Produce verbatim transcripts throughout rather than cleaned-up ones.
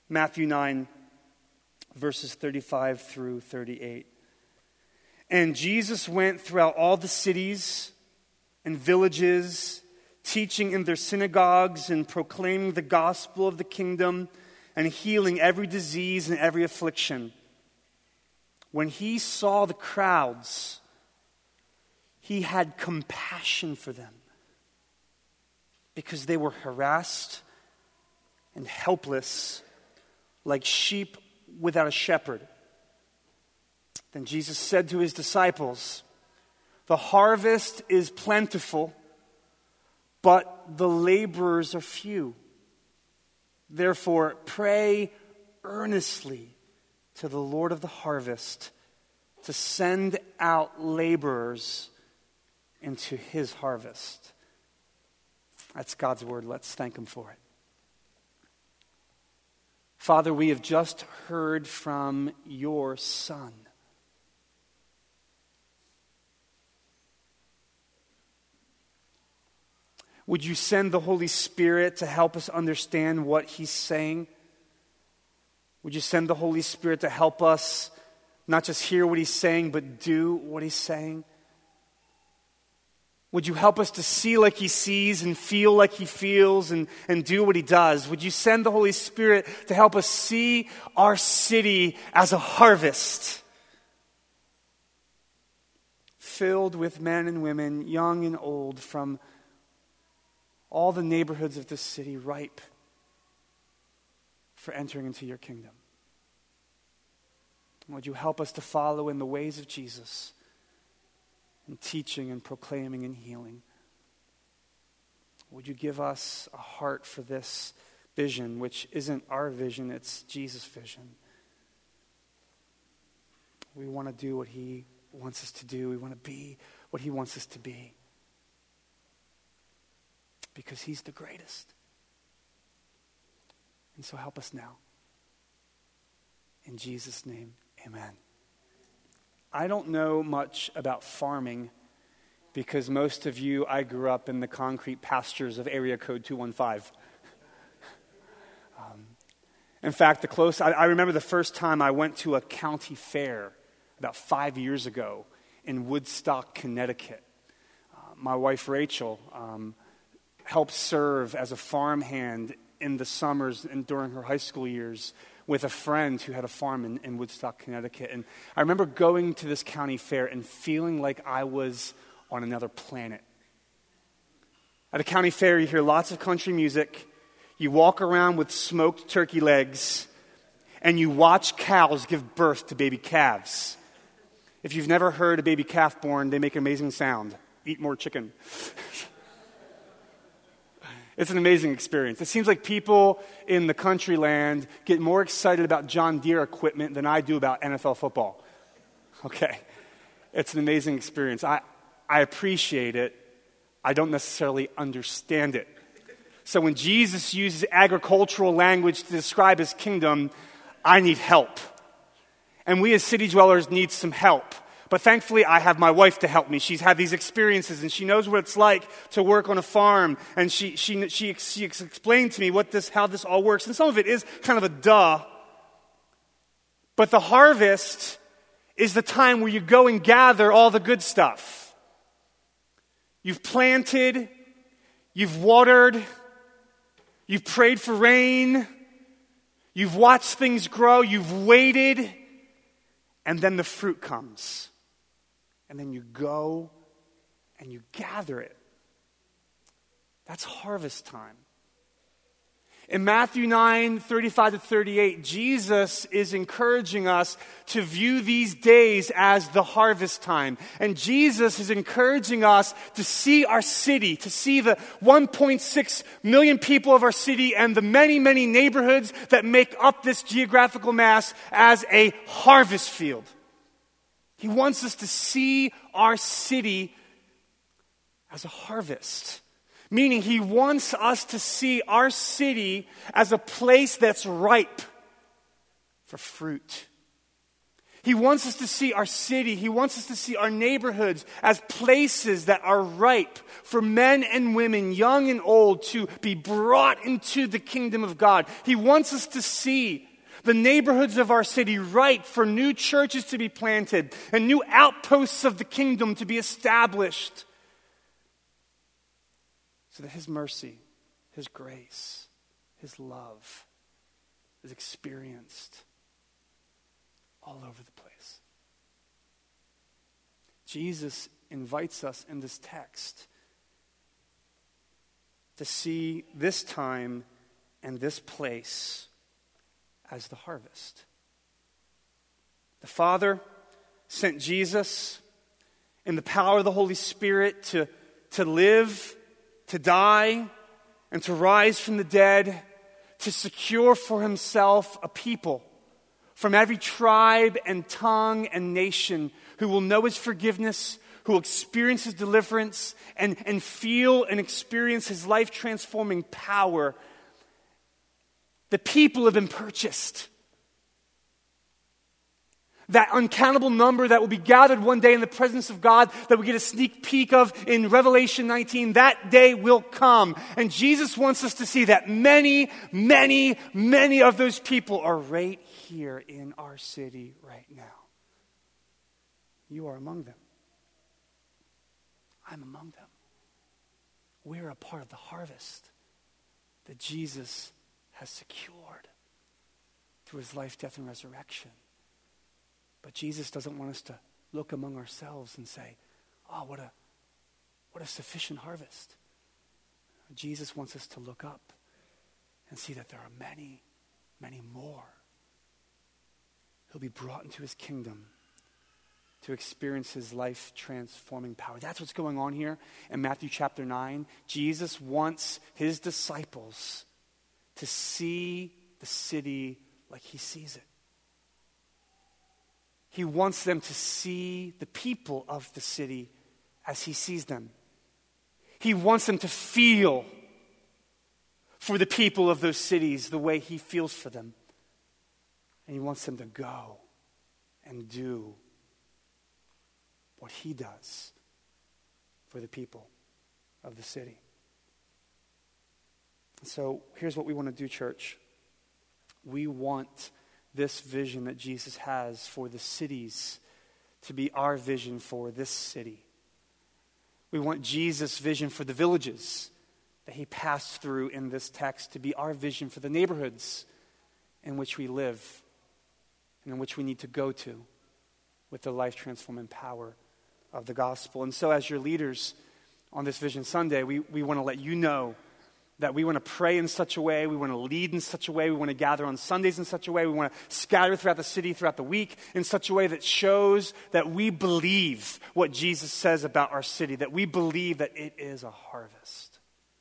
Matthew nine, verses thirty-five through thirty-eight. And Jesus went throughout all the cities and villages, teaching in their synagogues and proclaiming the gospel of the kingdom and healing every disease and every affliction. When he saw the crowds, he had compassion for them because they were harassed and helpless like sheep without a shepherd. Then Jesus said to his disciples, "The harvest is plentiful, but the laborers are few. Therefore, pray earnestly to the Lord of the harvest to send out laborers into his harvest." That's God's word. Let's thank him for it. Father, we have just heard from your Son. Would you send the Holy Spirit to help us understand what he's saying? Would you send the Holy Spirit to help us not just hear what he's saying, but do what he's saying? Would you help us to see like he sees and feel like he feels and, and do what he does? Would you send the Holy Spirit to help us see our city as a harvest filled with men and women, young and old, from all the neighborhoods of this city, ripe for entering into your kingdom? Would you help us to follow in the ways of Jesus in teaching and proclaiming and healing? Would you give us a heart for this vision, which isn't our vision, it's Jesus' vision? We want to do what he wants us to do. We want to be what he wants us to be. Because he's the greatest. And so help us now. In Jesus' name, amen. I don't know much about farming because most of you, I grew up in the concrete pastures of area code two one five. um, in fact, the close, I, I remember the first time I went to a county fair about five years ago in Woodstock, Connecticut. Uh, my wife, Rachel, um, helped serve as a farmhand in the summers and during her high school years with a friend who had a farm in, in Woodstock, Connecticut. And I remember going to this county fair and feeling like I was on another planet. At a county fair, you hear lots of country music, you walk around with smoked turkey legs, and you watch cows give birth to baby calves. If you've never heard a baby calf born, they make an amazing sound. Eat more chicken. It's an amazing experience. It seems like people in the country land get more excited about John Deere equipment than I do about N F L football. Okay. It's an amazing experience. I, I appreciate it. I don't necessarily understand it. So when Jesus uses agricultural language to describe his kingdom, I need help. And we as city dwellers need some help. But thankfully, I have my wife to help me. She's had these experiences, and she knows what it's like to work on a farm. And she she she, she explained to me what this how this all works. And some of it is kind of a duh. But the harvest is the time where you go and gather all the good stuff. You've planted, you've watered, you've prayed for rain, you've watched things grow, you've waited, and then the fruit comes. And then you go and you gather it. That's harvest time. In Matthew nine, thirty-five to thirty-eight, Jesus is encouraging us to view these days as the harvest time. And Jesus is encouraging us to see our city, to see the one point six million people of our city and the many, many neighborhoods that make up this geographical mass as a harvest field. He wants us to see our city as a harvest. Meaning he wants us to see our city as a place that's ripe for fruit. He wants us to see our city, he wants us to see our neighborhoods as places that are ripe for men and women, young and old, to be brought into the kingdom of God. He wants us to see the neighborhoods of our city ripe for new churches to be planted and new outposts of the kingdom to be established, so that his mercy, his grace, his love is experienced all over the place. Jesus invites us in this text to see this time and this place as the harvest. The Father sent Jesus in the power of the Holy Spirit to, to live, to die, and to rise from the dead, to secure for himself a people from every tribe and tongue and nation who will know his forgiveness, who will experience his deliverance, and, and feel and experience his life-transforming power. The people have been purchased. That uncountable number that will be gathered one day in the presence of God, that we get a sneak peek of in Revelation nineteen, that day will come. And Jesus wants us to see that many, many, many of those people are right here in our city right now. You are among them. I'm among them. We're a part of the harvest that Jesus has secured through his life, death, and resurrection. But Jesus doesn't want us to look among ourselves and say, oh, what a, what a sufficient harvest. Jesus wants us to look up and see that there are many, many more who'll be brought into his kingdom to experience his life-transforming power. That's what's going on here in Matthew chapter nine. Jesus wants his disciples to see the city like he sees it. He wants them to see the people of the city as he sees them. He wants them to feel for the people of those cities the way he feels for them. And he wants them to go and do what he does for the people of the city. So here's what we want to do, church. We want this vision that Jesus has for the cities to be our vision for this city. We want Jesus' vision for the villages that he passed through in this text to be our vision for the neighborhoods in which we live and in which we need to go to with the life-transforming power of the gospel. And so as your leaders on this Vision Sunday, we, we want to let you know that we want to pray in such a way, we want to lead in such a way, we want to gather on Sundays in such a way, we want to scatter throughout the city, throughout the week in such a way that shows that we believe what Jesus says about our city, that we believe that it is a harvest.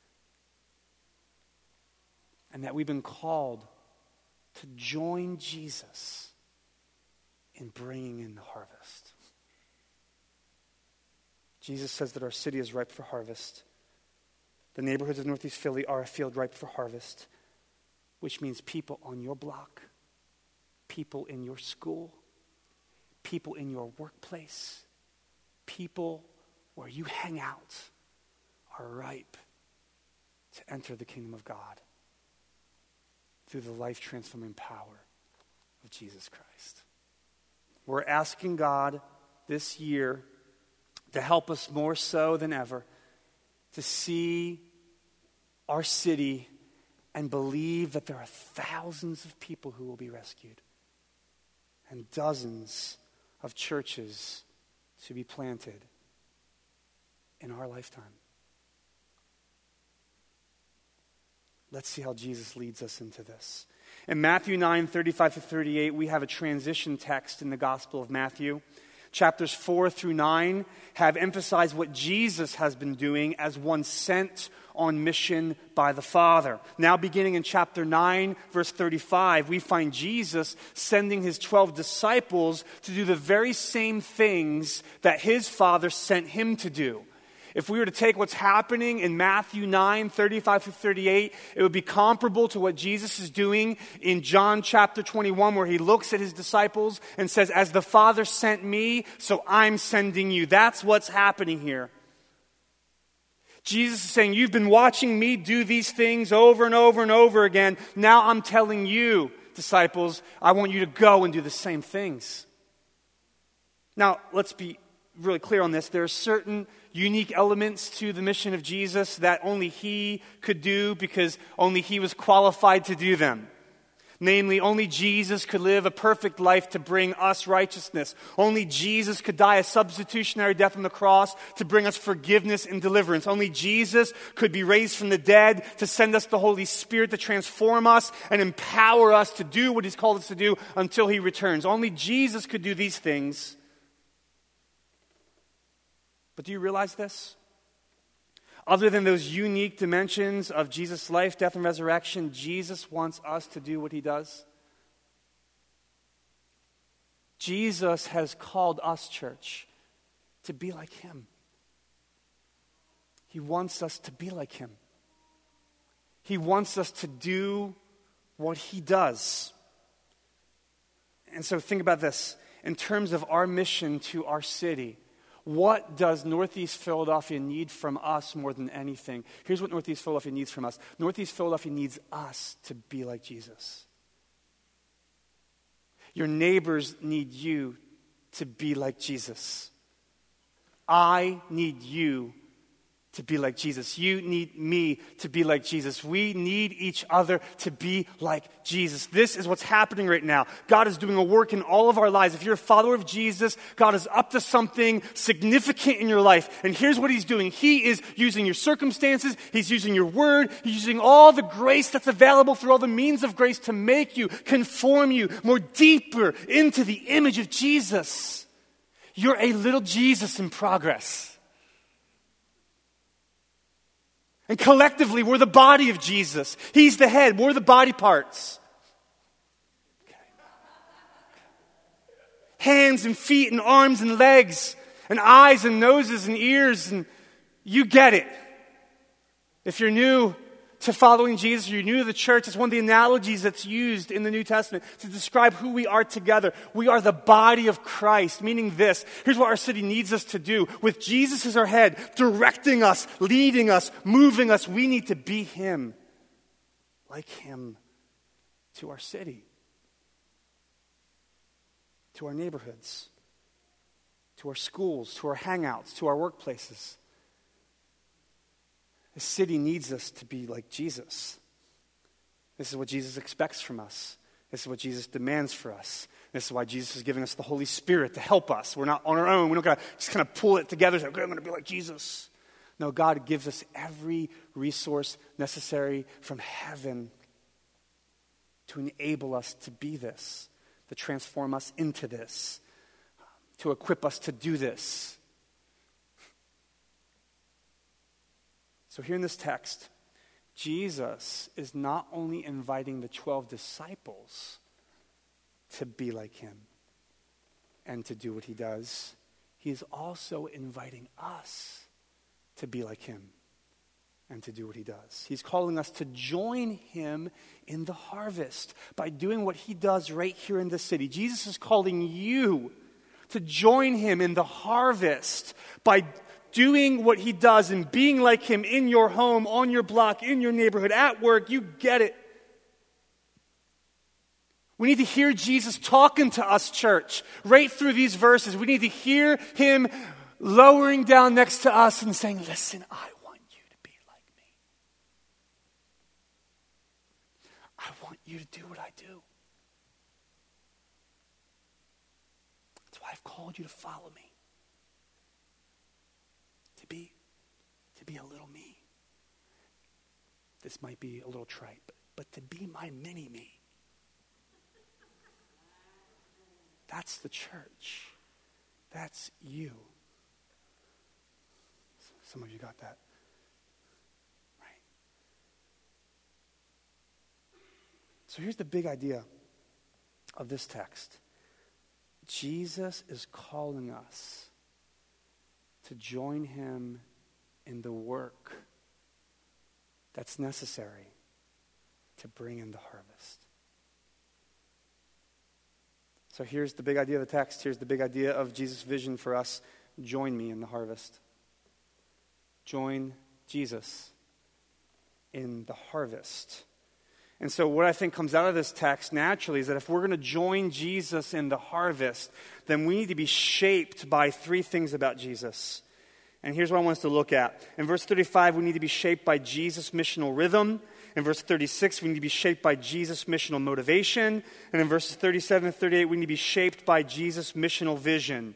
And that we've been called to join Jesus in bringing in the harvest. Jesus says that our city is ripe for harvest. The neighborhoods of Northeast Philly are a field ripe for harvest, which means people on your block, people in your school, people in your workplace, people where you hang out are ripe to enter the kingdom of God through the life-transforming power of Jesus Christ. We're asking God this year to help us more so than ever to see our city and believe that there are thousands of people who will be rescued and dozens of churches to be planted in our lifetime. Let's see how Jesus leads us into this. In Matthew nine, thirty-five to thirty-eight, we have a transition text in the Gospel of Matthew. Chapters four through nine have emphasized what Jesus has been doing as one sent on mission by the Father. Now beginning in chapter nine, verse thirty-five, we find Jesus sending his twelve disciples to do the very same things that his Father sent him to do. If we were to take what's happening in Matthew nine, thirty-five through thirty-eight, it would be comparable to what Jesus is doing in John chapter twenty-one, where he looks at his disciples and says, as the Father sent me, so I'm sending you. That's what's happening here. Jesus is saying, you've been watching me do these things over and over and over again. Now I'm telling you, disciples, I want you to go and do the same things. Now, let's be really clear on this. There are certain unique elements to the mission of Jesus that only he could do because only he was qualified to do them. Namely, only Jesus could live a perfect life to bring us righteousness. Only Jesus could die a substitutionary death on the cross to bring us forgiveness and deliverance. Only Jesus could be raised from the dead to send us the Holy Spirit to transform us and empower us to do what he's called us to do until he returns. Only Jesus could do these things. But do you realize this? Other than those unique dimensions of Jesus' life, death, and resurrection, Jesus wants us to do what he does. Jesus has called us, church, to be like him. He wants us to be like him. He wants us to do what he does. And so think about this. In terms of our mission to our city, what does Northeast Philadelphia need from us more than anything? Here's what Northeast Philadelphia needs from us. Northeast Philadelphia needs us to be like Jesus. Your neighbors need you to be like Jesus. I need you to be like Jesus. You need me to be like Jesus. We need each other to be like Jesus. This is what's happening right now. God is doing a work in all of our lives. If you're a follower of Jesus, God is up to something significant in your life. And here's what he's doing. He is using your circumstances. He's using your word. He's using all the grace that's available through all the means of grace to make you, conform you more deeper into the image of Jesus. You're a little Jesus in progress. And collectively, we're the body of Jesus. He's the head. We're the body parts. Okay. Hands and feet and arms and legs and eyes and noses and ears. And you get it. If you're new to following Jesus, you're new to the church, it's one of the analogies that's used in the New Testament to describe who we are together. We are the body of Christ, meaning this. Here's what our city needs us to do. With Jesus as our head, directing us, leading us, moving us, we need to be him, like him, to our city, to our neighborhoods, to our schools, to our hangouts, to our workplaces. The city needs us to be like Jesus. This is what Jesus expects from us. This is what Jesus demands for us. This is why Jesus is giving us the Holy Spirit to help us. We're not on our own. We don't gotta just kind of pull it together and say, okay, I'm going to be like Jesus. No, God gives us every resource necessary from heaven to enable us to be this, to transform us into this, to equip us to do this. So here in this text, Jesus is not only inviting the twelve disciples to be like him and to do what he does, he is also inviting us to be like him and to do what he does. He's calling us to join him in the harvest by doing what he does right here in the city. Jesus is calling you to join him in the harvest by doing what he does and being like him in your home, on your block, in your neighborhood, at work. You get it. We need to hear Jesus talking to us, church, right through these verses. We need to hear him lowering down next to us and saying, listen, I want you to be like me. I want you to do what I do. That's why I've called you to follow me. To be, to be a little me. This might be a little trite, but, but to be my mini me. That's the church. That's you. Some of you got that. Right? So here's the big idea of this text. Jesus is calling us to join him in the work that's necessary to bring in the harvest. So here's the big idea of the text. Here's the big idea of Jesus' vision for us. Join me in the harvest. Join Jesus in the harvest. And so what I think comes out of this text naturally is that if we're going to join Jesus in the harvest, then we need to be shaped by three things about Jesus. And here's what I want us to look at. In verse thirty-five, we need to be shaped by Jesus' missional rhythm. In verse thirty-six, we need to be shaped by Jesus' missional motivation. And in verses thirty-seven and thirty-eight, we need to be shaped by Jesus' missional vision.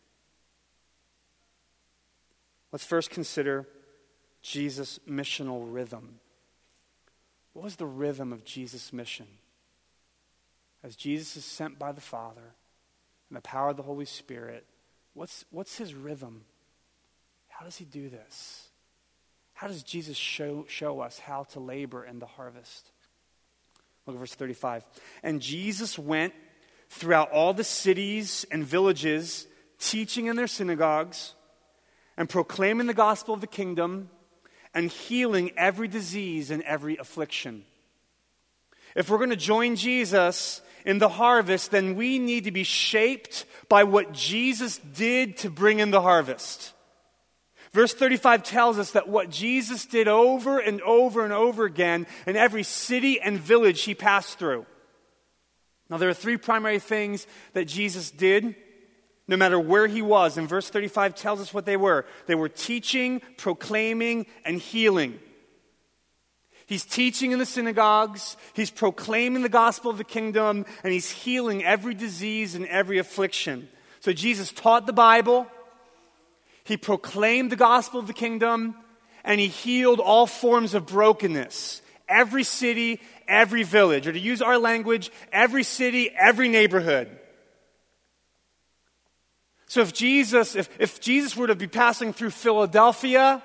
Let's first consider Jesus' missional rhythm. What was the rhythm of Jesus' mission? As Jesus is sent by the Father and the power of the Holy Spirit, what's, what's his rhythm? How does he do this? How does Jesus show, show us how to labor in the harvest? Look at verse thirty-five. And Jesus went throughout all the cities and villages, teaching in their synagogues and proclaiming the gospel of the kingdom and healing every disease and every affliction. If we're going to join Jesus in the harvest, then we need to be shaped by what Jesus did to bring in the harvest. Verse thirty-five tells us that what Jesus did over and over and over again in every city and village he passed through. Now, there are three primary things that Jesus did, no matter where he was. And verse thirty-five tells us what they were. They were teaching, proclaiming, and healing. He's teaching in the synagogues, he's proclaiming the gospel of the kingdom, and he's healing every disease and every affliction. So Jesus taught the Bible, he proclaimed the gospel of the kingdom, and he healed all forms of brokenness. Every city, every village, or to use our language, every city, every neighborhood. So if Jesus, if, if Jesus were to be passing through Philadelphia,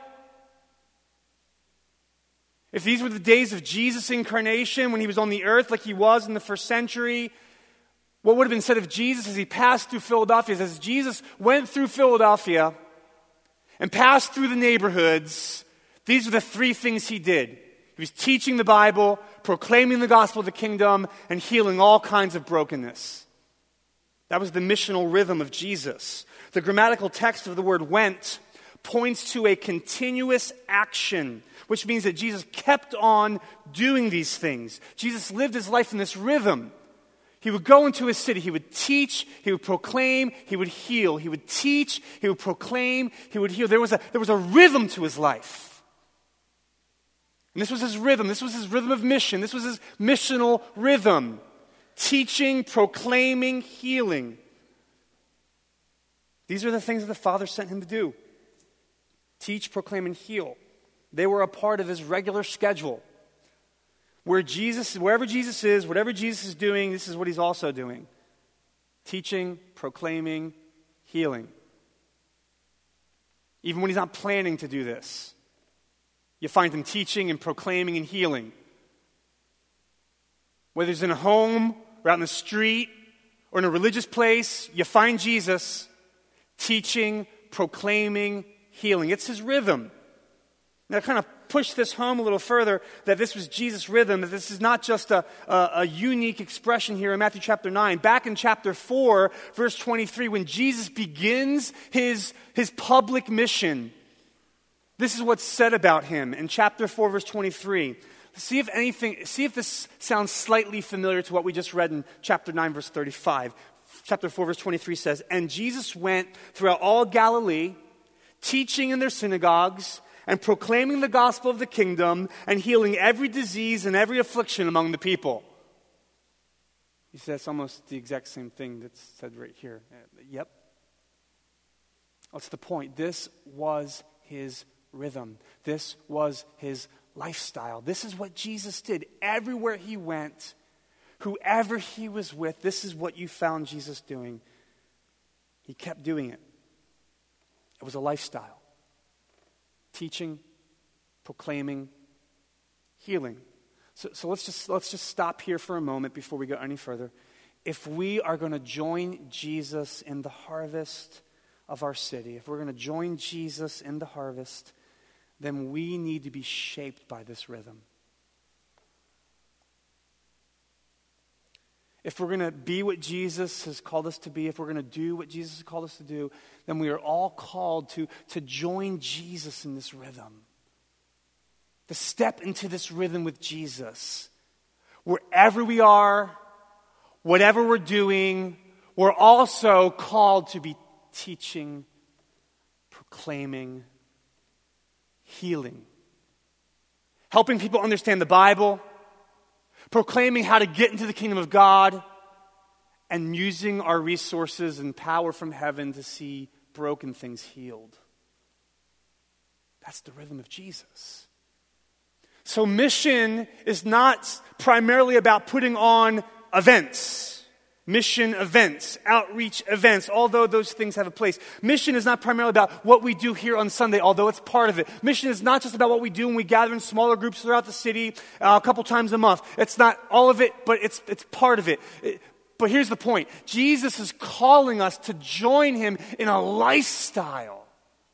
if these were the days of Jesus' incarnation when he was on the earth like he was in the first century, what would have been said of Jesus as he passed through Philadelphia is as Jesus went through Philadelphia and passed through the neighborhoods, these are the three things he did. He was teaching the Bible, proclaiming the gospel of the kingdom, and healing all kinds of brokenness. That was the missional rhythm of Jesus. The grammatical text of the word went points to a continuous action, which means that Jesus kept on doing these things. Jesus lived his life in this rhythm. He would go into a city, he would teach, he would proclaim, he would heal. He would teach, he would proclaim, he would heal. There was a, there was a rhythm to his life. And this was his rhythm. This was his rhythm of mission. This was his missional rhythm. Teaching, proclaiming, healing. These are the things that the Father sent him to do. Teach, proclaim, and heal. They were a part of his regular schedule. Where Jesus, wherever Jesus is, whatever Jesus is doing, this is what he's also doing. Teaching, proclaiming, healing. Even when he's not planning to do this, you find him teaching and proclaiming and healing. Whether it's in a home or out in the street or in a religious place, you find Jesus teaching, proclaiming, healing. It's his rhythm. Now, kind of push this home a little further, that this was Jesus' rhythm, that this is not just a, a, a unique expression here in Matthew chapter nine. Back in chapter four, verse twenty-three, when Jesus begins his, his public mission, this is what's said about him in chapter four, verse twenty-three. See if anything, see if this sounds slightly familiar to what we just read in chapter nine, verse thirty-five. Chapter four, verse twenty-three says, "And Jesus went throughout all Galilee, teaching in their synagogues, and proclaiming the gospel of the kingdom, and healing every disease and every affliction among the people." He says almost the exact same thing that's said right here. Uh, yep. What's the point? This was his rhythm. This was his lifestyle. This is what Jesus did. Everywhere he went, whoever he was with, this is what you found Jesus doing. He kept doing it. It was a lifestyle. Teaching, proclaiming, healing. So, so let's just let's just stop here for a moment before we go any further. If we are going to join Jesus in the harvest of our city, if we're going to join Jesus in the harvest, then we need to be shaped by this rhythm. If we're going to be what Jesus has called us to be, if we're going to do what Jesus has called us to do, then we are all called to, to join Jesus in this rhythm. To step into this rhythm with Jesus. Wherever we are, whatever we're doing, we're also called to be teaching, proclaiming, healing. Helping people understand the Bible, proclaiming how to get into the kingdom of God, and using our resources and power from heaven to see broken things healed. That's the rhythm of Jesus. So mission is not primarily about putting on events. Mission events, outreach events, although those things have a place. Mission is not primarily about what we do here on Sunday, although it's part of it. Mission is not just about what we do when we gather in smaller groups throughout the city uh, a couple times a month. It's not all of it, but it's it's part of it. it. But here's the point. Jesus is calling us to join him in a lifestyle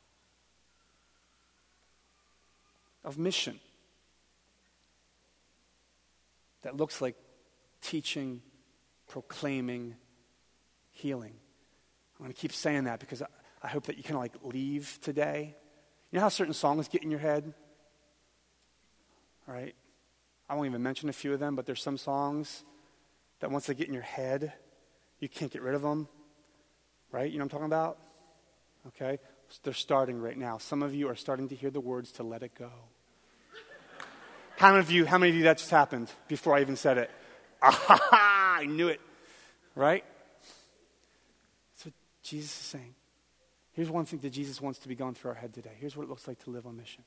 of mission that looks like teaching, proclaiming, healing. I'm going to keep saying that because I, I hope that you kind of like leave today. You know how certain songs get in your head? All right? I won't even mention a few of them, but there's some songs that once they get in your head, you can't get rid of them. Right? You know what I'm talking about? Okay? They're starting right now. Some of you are starting to hear the words to let it go. How many of you, how many of you that just happened before I even said it? Ah, I knew it. Right? That's what Jesus is saying. Here's one thing that Jesus wants to be going through our head today. Here's what it looks like to live on mission.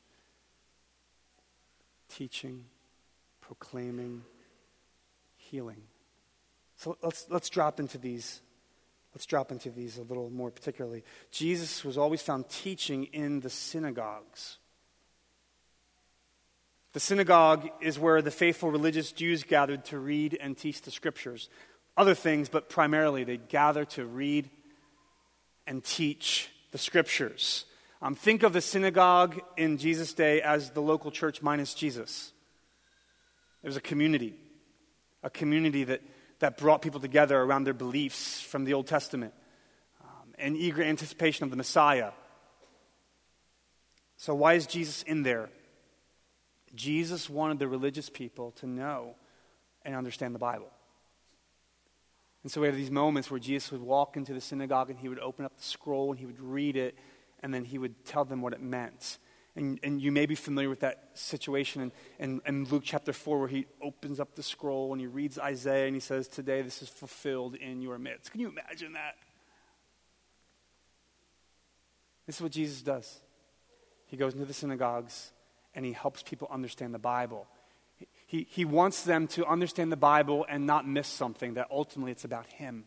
Teaching, proclaiming, healing. So let's let's drop into these. Let's drop into these a little more particularly. Jesus was always found teaching in the synagogues. The synagogue is where the faithful religious Jews gathered to read and teach the scriptures. Other things, but primarily they gather to read and teach the scriptures. Um, think of the synagogue in Jesus' day as the local church minus Jesus. It was a community, a community that, that brought people together around their beliefs from the Old Testament, um, and eager anticipation of the Messiah. So why is Jesus in there? Jesus wanted the religious people to know and understand the Bible. And so we have these moments where Jesus would walk into the synagogue and he would open up the scroll and he would read it and then he would tell them what it meant. And, and you may be familiar with that situation in, in, in Luke chapter four where he opens up the scroll and he reads Isaiah and he says, "Today this is fulfilled in your midst." Can you imagine that? This is what Jesus does. He goes into the synagogues and he helps people understand the Bible. He, he wants them to understand the Bible and not miss something, that ultimately it's about him.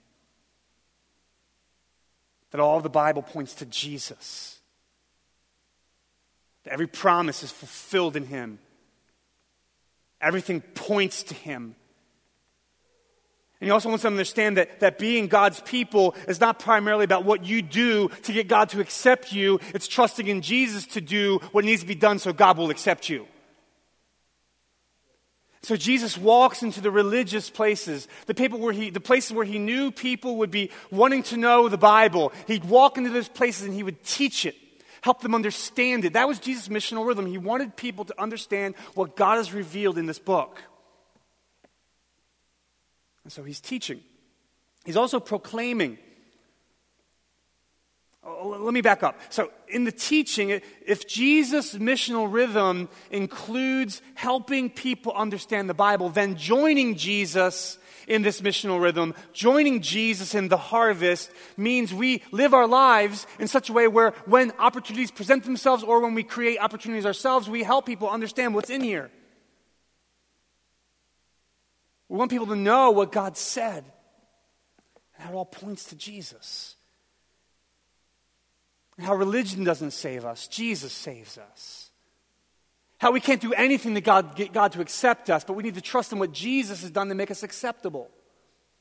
That all of the Bible points to Jesus. That every promise is fulfilled in him. Everything points to him. And he also wants them to understand that, that being God's people is not primarily about what you do to get God to accept you. It's trusting in Jesus to do what needs to be done so God will accept you. So Jesus walks into the religious places, the people where he, the places where he knew people would be wanting to know the Bible. He'd walk into those places and he would teach it, help them understand it. That was Jesus' missional rhythm. He wanted people to understand what God has revealed in this book. And so he's teaching. He's also proclaiming. Oh, let me back up. So in the teaching, if Jesus' missional rhythm includes helping people understand the Bible, then joining Jesus in this missional rhythm, joining Jesus in the harvest, means we live our lives in such a way where when opportunities present themselves or when we create opportunities ourselves, we help people understand what's in here. We want people to know what God said. And how it all points to Jesus. And how religion doesn't save us. Jesus saves us. How we can't do anything to God, get God to accept us, but we need to trust in what Jesus has done to make us acceptable.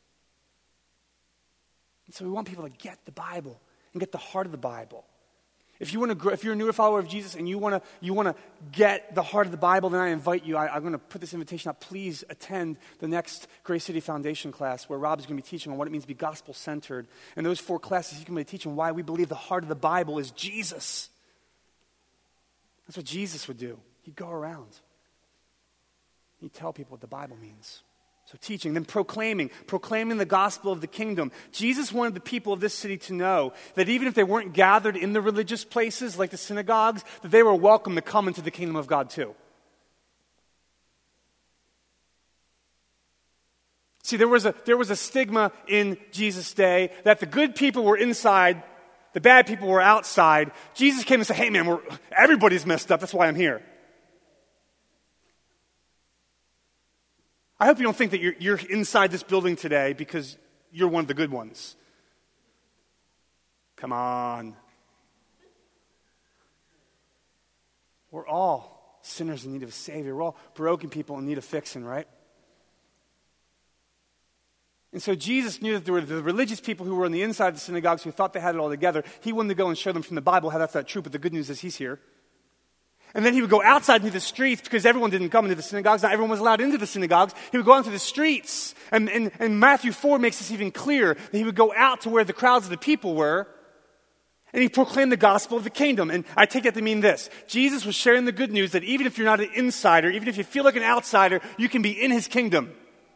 And so we want people to get the Bible and get the heart of the Bible. If you want to grow, if you're a newer follower of Jesus and you want to you want to get the heart of the Bible, then I invite you. I, I'm going to put this invitation out. Please attend the next Grace City Foundation class where Rob is going to be teaching on what it means to be gospel-centered. And those four classes, he's going to be teaching why we believe the heart of the Bible is Jesus. That's what Jesus would do. He'd go around. He'd tell people what the Bible means. So teaching, then proclaiming, proclaiming the gospel of the kingdom. Jesus wanted the people of this city to know that even if they weren't gathered in the religious places like the synagogues, that they were welcome to come into the kingdom of God too. See, there was a, there was a stigma in Jesus' day that the good people were inside, the bad people were outside. Jesus came and said, hey man, we're, everybody's messed up, that's why I'm here. I hope you don't think that you're, you're inside this building today because you're one of the good ones. Come on. We're all sinners in need of a Savior. We're all broken people in need of fixing, right? And so Jesus knew that there were the religious people who were on the inside of the synagogues who thought they had it all together. He wanted to go and show them from the Bible how that's not true, but the good news is he's here. And then he would go outside into the streets because everyone didn't come into the synagogues. Not everyone was allowed into the synagogues. He would go out into the streets. And, and, and Matthew four makes this even clear that he would go out to where the crowds of the people were and he proclaimed the gospel of the kingdom. And I take that to mean this. Jesus was sharing the good news that even if you're not an insider, even if you feel like an outsider, you can be in his kingdom.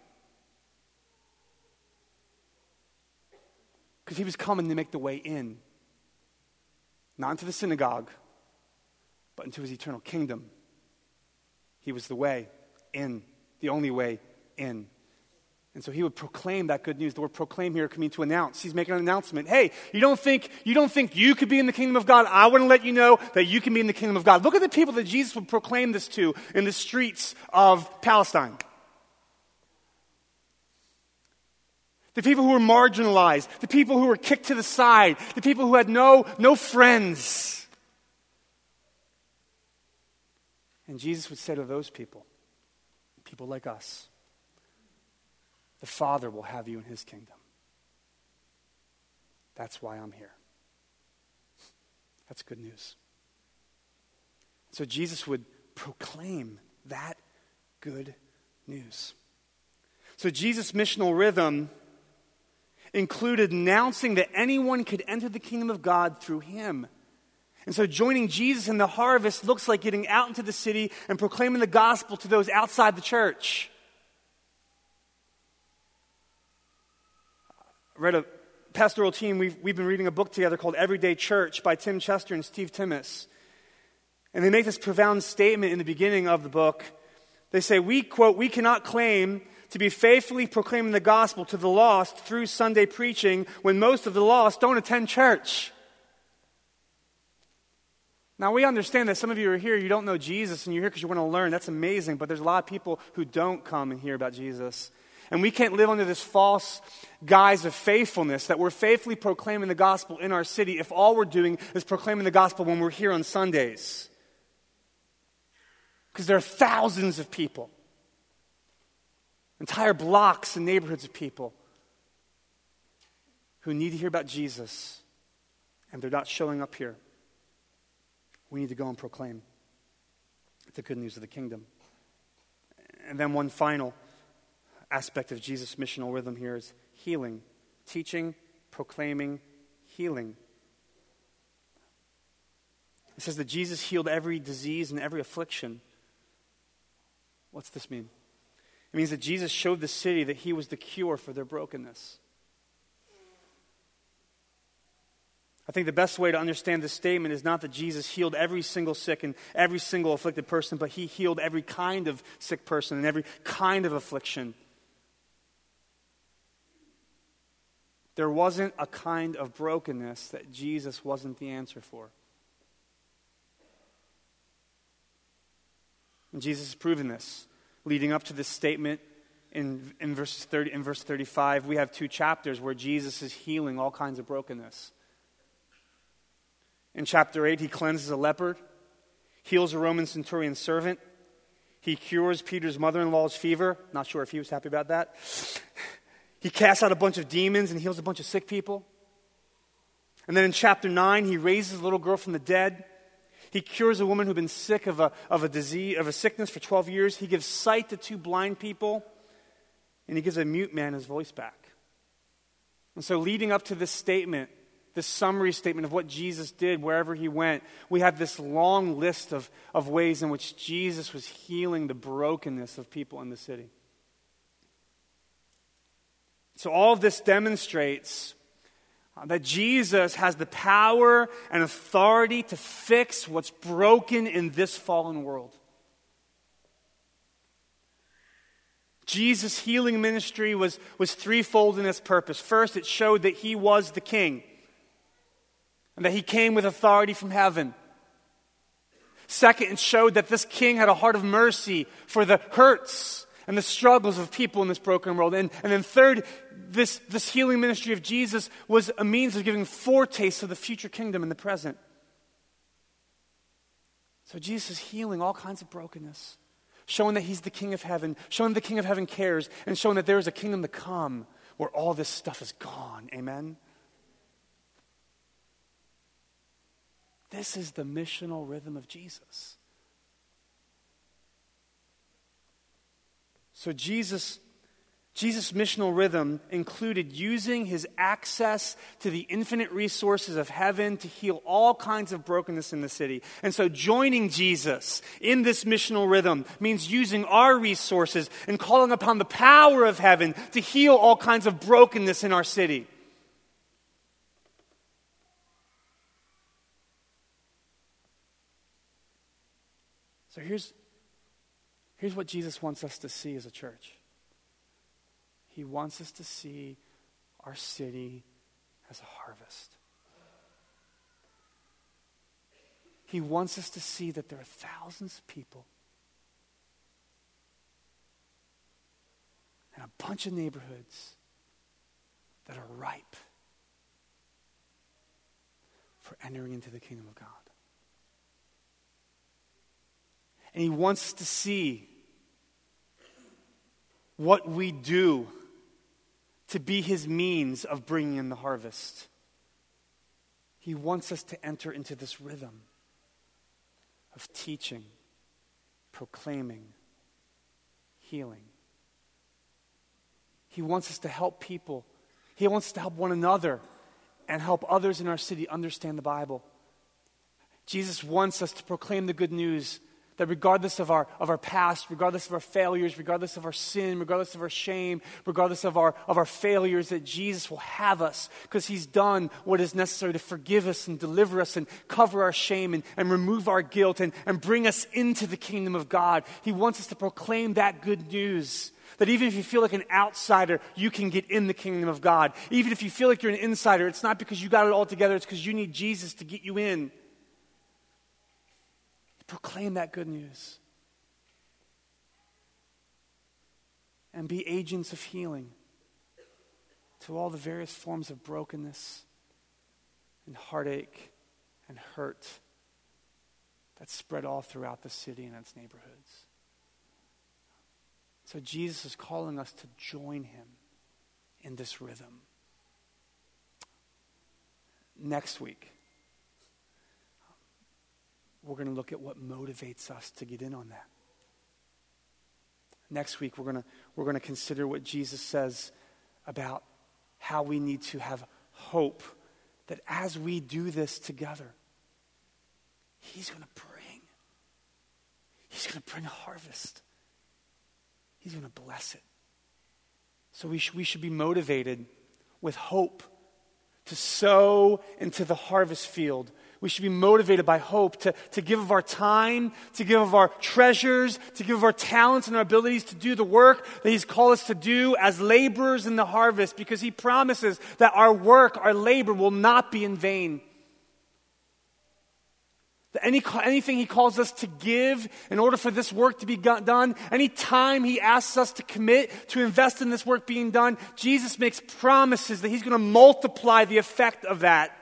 Because he was coming to make the way in. Not into the synagogue, but into his eternal kingdom. He was the way in, the only way in. And so he would proclaim that good news. The word proclaim here can mean to announce. He's making an announcement. Hey, you don't think you don't think you could be in the kingdom of God? I want to let you know that you can be in the kingdom of God. Look at the people that Jesus would proclaim this to in the streets of Palestine. The people who were marginalized, the people who were kicked to the side, the people who had no, no friends. And Jesus would say to those people, people like us, the Father will have you in his kingdom. That's why I'm here. That's good news. So Jesus would proclaim that good news. So Jesus' missional rhythm included announcing that anyone could enter the kingdom of God through him. And so joining Jesus in the harvest looks like getting out into the city and proclaiming the gospel to those outside the church. I read a pastoral team, we've, we've been reading a book together called Everyday Church by Tim Chester and Steve Timmis. And they make this profound statement in the beginning of the book. They say, we, quote, we cannot claim to be faithfully proclaiming the gospel to the lost through Sunday preaching when most of the lost don't attend church. Now, we understand that some of you are here, you don't know Jesus, and you're here because you want to learn. That's amazing, but there's a lot of people who don't come and hear about Jesus. And we can't live under this false guise of faithfulness, that we're faithfully proclaiming the gospel in our city if all we're doing is proclaiming the gospel when we're here on Sundays. Because there are thousands of people, entire blocks and neighborhoods of people who need to hear about Jesus, and they're not showing up here. We need to go and proclaim the good news of the kingdom. And then one final aspect of Jesus' missional rhythm here is healing. Teaching, proclaiming, healing. It says that Jesus healed every disease and every affliction. What's this mean? It means that Jesus showed the city that he was the cure for their brokenness. I think the best way to understand this statement is not that Jesus healed every single sick and every single afflicted person, but he healed every kind of sick person and every kind of affliction. There wasn't a kind of brokenness that Jesus wasn't the answer for. And Jesus has proven this. Leading up to this statement in, in, verses thirty, in verse thirty-five, we have two chapters where Jesus is healing all kinds of brokenness. In chapter eight, he cleanses a leper, heals a Roman centurion's servant, he cures Peter's mother-in-law's fever. Not sure if he was happy about that. He casts out a bunch of demons and heals a bunch of sick people. And then in chapter nine, he raises a little girl from the dead. He cures a woman who'd been sick of a, of a disease, of a sickness for twelve years. He gives sight to two blind people. And he gives a mute man his voice back. And so leading up to this statement, this summary statement of what Jesus did wherever he went, we have this long list of, of ways in which Jesus was healing the brokenness of people in the city. So all of this demonstrates that Jesus has the power and authority to fix what's broken in this fallen world. Jesus' healing ministry was, was threefold in its purpose. First, it showed that he was the king and that he came with authority from heaven. Second, it showed that this king had a heart of mercy for the hurts and the struggles of people in this broken world. And, and then third, this, this healing ministry of Jesus was a means of giving foretastes of the future kingdom in the present. So Jesus is healing all kinds of brokenness, showing that he's the king of heaven, showing the king of heaven cares, and showing that there is a kingdom to come where all this stuff is gone. Amen? This is the missional rhythm of Jesus. So Jesus, Jesus' missional rhythm included using his access to the infinite resources of heaven to heal all kinds of brokenness in the city. And so joining Jesus in this missional rhythm means using our resources and calling upon the power of heaven to heal all kinds of brokenness in our city. So here's Here's what Jesus wants us to see as a church. He wants us to see our city as a harvest. He wants us to see that there are thousands of people and a bunch of neighborhoods that are ripe for entering into the kingdom of God. And he wants us to see what we do to be his means of bringing in the harvest. He wants us to enter into this rhythm of teaching, proclaiming, healing. He wants us to help people. He wants us to help one another and help others in our city understand the Bible. Jesus wants us to proclaim the good news that regardless of our, of our past, regardless of our failures, regardless of our sin, regardless of our shame, regardless of our, of our failures, that Jesus will have us because he's done what is necessary to forgive us and deliver us and cover our shame and, and remove our guilt and, and bring us into the kingdom of God. He wants us to proclaim that good news. That even if you feel like an outsider, you can get in the kingdom of God. Even if you feel like you're an insider, it's not because you got it all together, it's because you need Jesus to get you in. Proclaim that good news. And be agents of healing to all the various forms of brokenness and heartache and hurt that spread all throughout the city and its neighborhoods. So Jesus is calling us to join him in this rhythm. Next week, we're going to look at what motivates us to get in on that. Next week, we're going to we're going to consider what Jesus says about how we need to have hope that as we do this together, he's going to bring. He's going to bring a harvest. He's going to bless it. So we sh- we should be motivated with hope to sow into the harvest field. We should be motivated by hope to, to give of our time, to give of our treasures, to give of our talents and our abilities to do the work that he's called us to do as laborers in the harvest, because he promises that our work, our labor will not be in vain. That any, anything he calls us to give in order for this work to be done, any time he asks us to commit to invest in this work being done, Jesus makes promises that he's going to multiply the effect of that.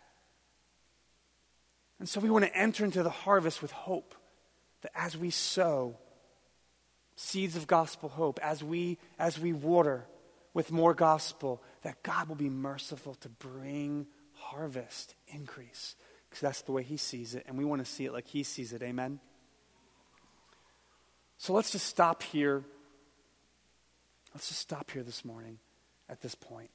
And so we want to enter into the harvest with hope that as we sow seeds of gospel hope, as we as we water with more gospel, that God will be merciful to bring harvest, increase, because that's the way he sees it, and we want to see it like he sees it. Amen? So let's just stop here. Let's just stop here this morning at this point.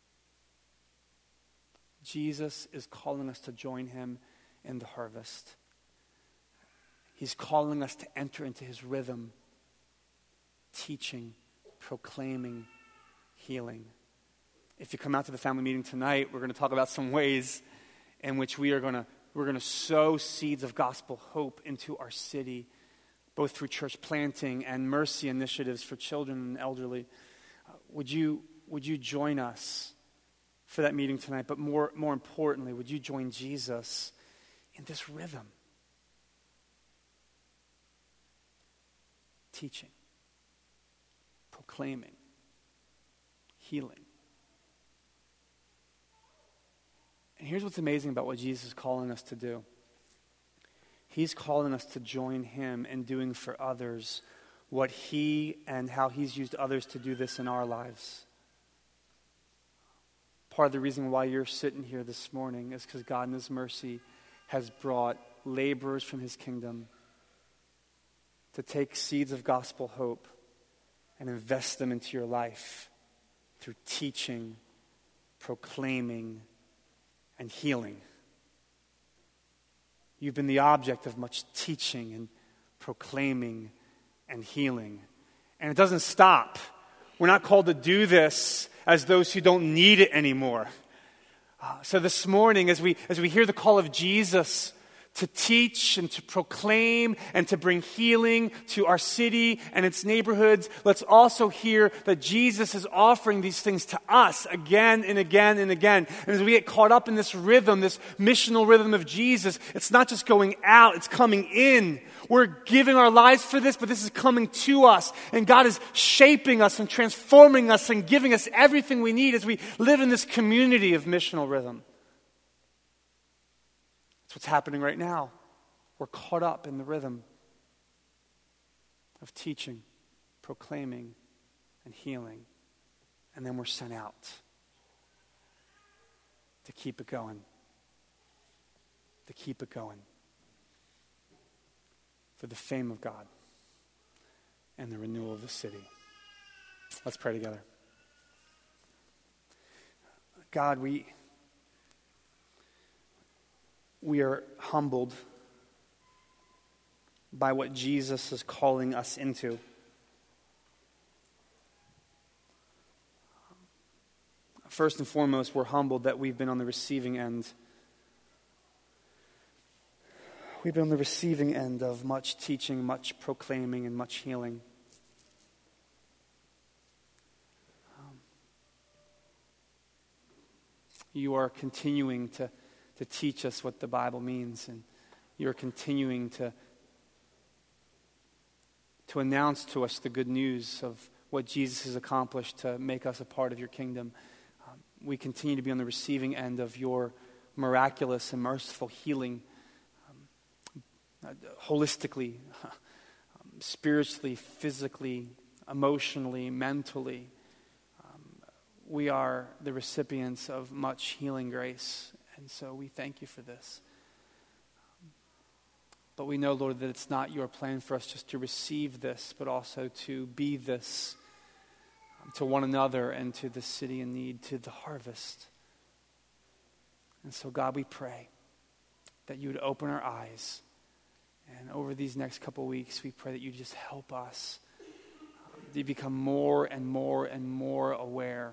Jesus is calling us to join him in the harvest. He's calling us to enter into his rhythm, teaching, proclaiming, healing. If you come out to the family meeting tonight, we're going to talk about some ways in which we are going to we're going to sow seeds of gospel hope into our city, both through church planting and mercy initiatives for children and elderly. Uh, would you would you join us for that meeting tonight? But more more importantly, would you join Jesus in this rhythm? Teaching, proclaiming, healing. And here's what's amazing about what Jesus is calling us to do. He's calling us to join him in doing for others what he and how he's used others to do this in our lives. Part of the reason why you're sitting here this morning is because God in his mercy has brought laborers from his kingdom to take seeds of gospel hope and invest them into your life through teaching, proclaiming, and healing. You've been the object of much teaching and proclaiming and healing. And it doesn't stop. We're not called to do this as those who don't need it anymore. Uh, so this morning, as we as we hear the call of Jesus to teach and to proclaim and to bring healing to our city and its neighborhoods, let's also hear that Jesus is offering these things to us again and again and again. And as we get caught up in this rhythm, this missional rhythm of Jesus, it's not just going out, it's coming in. We're giving our lives for this, but this is coming to us. And God is shaping us and transforming us and giving us everything we need as we live in this community of missional rhythm. That's what's happening right now. We're caught up in the rhythm of teaching, proclaiming, and healing. And then we're sent out to keep it going. To keep it going. For the fame of God and the renewal of the city. Let's pray together. God, we... We are humbled by what Jesus is calling us into. First and foremost, we're humbled that we've been on the receiving end. We've been on the receiving end of much teaching, much proclaiming, and much healing. Um, you are continuing to to teach us what the Bible means, and you're continuing to, to announce to us the good news of what Jesus has accomplished to make us a part of your kingdom. Um, we continue to be on the receiving end of your miraculous and merciful healing, um, uh, holistically, um, spiritually, physically, emotionally, mentally. Um, we are the recipients of much healing grace. And so we thank you for this. But we know, Lord, that it's not your plan for us just to receive this, but also to be this um, to one another and to the city in need, to the harvest. And so, God, we pray that you would open our eyes. And over these next couple weeks, we pray that you just help us um, to become more and more and more aware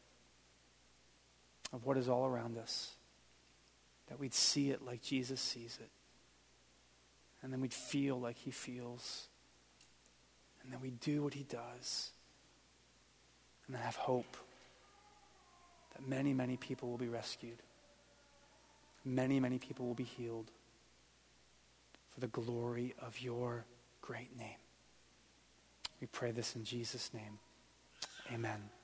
of what is all around us. That we'd see it like Jesus sees it. And then we'd feel like he feels. And then we'd do what he does. And then have hope that many, many people will be rescued. Many, many people will be healed for the glory of your great name. We pray this in Jesus' name. Amen.